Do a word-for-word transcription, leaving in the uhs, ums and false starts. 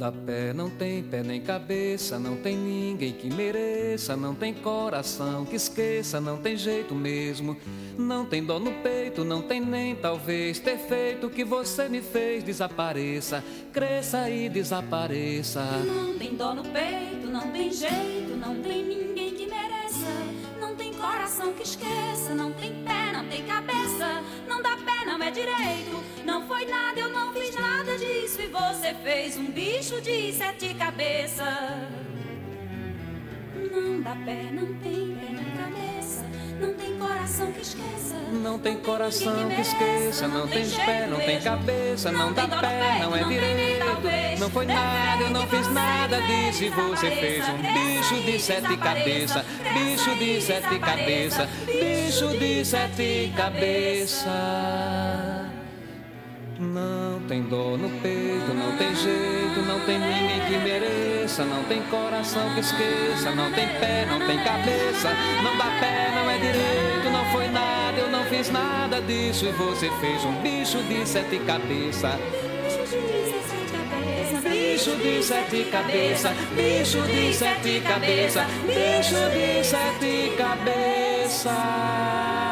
dá pé, não tem pé nem cabeça, não tem ninguém que mereça, não tem coração que esqueça, não tem jeito mesmo, não tem dor no peito, não tem nem talvez ter feito o que você me fez. Desapareça, cresça e desapareça. Não tem dor no peito, não tem jeito, não tem ninguém que mereça, não tem coração que esqueça, não tem pé, não tem cabeça, não dá pé, não é direito, não foi nada, eu não fiz nada disso e você fez um bicho de sete cabeças. Não dá pé, não tem pé nem cabeça, não tem coração que esqueça, não tem coração que esqueça, não tem pé, não tem cabeça, não dá pé, não é direito, não foi nada, eu não fiz nada disso e você fez um bicho de sete cabeças, bicho de sete cabeças, bicho de sete cabeças. Não tem dor no peito, não tem jeito, não tem ninguém que mereça, não tem coração que esqueça, não tem pé, não tem cabeça, não dá pé, não é direito, não foi nada, eu não fiz nada disso e você fez um bicho de sete cabeças. Bicho de sete cabeças, bicho de sete cabeças, bicho de sete cabeças.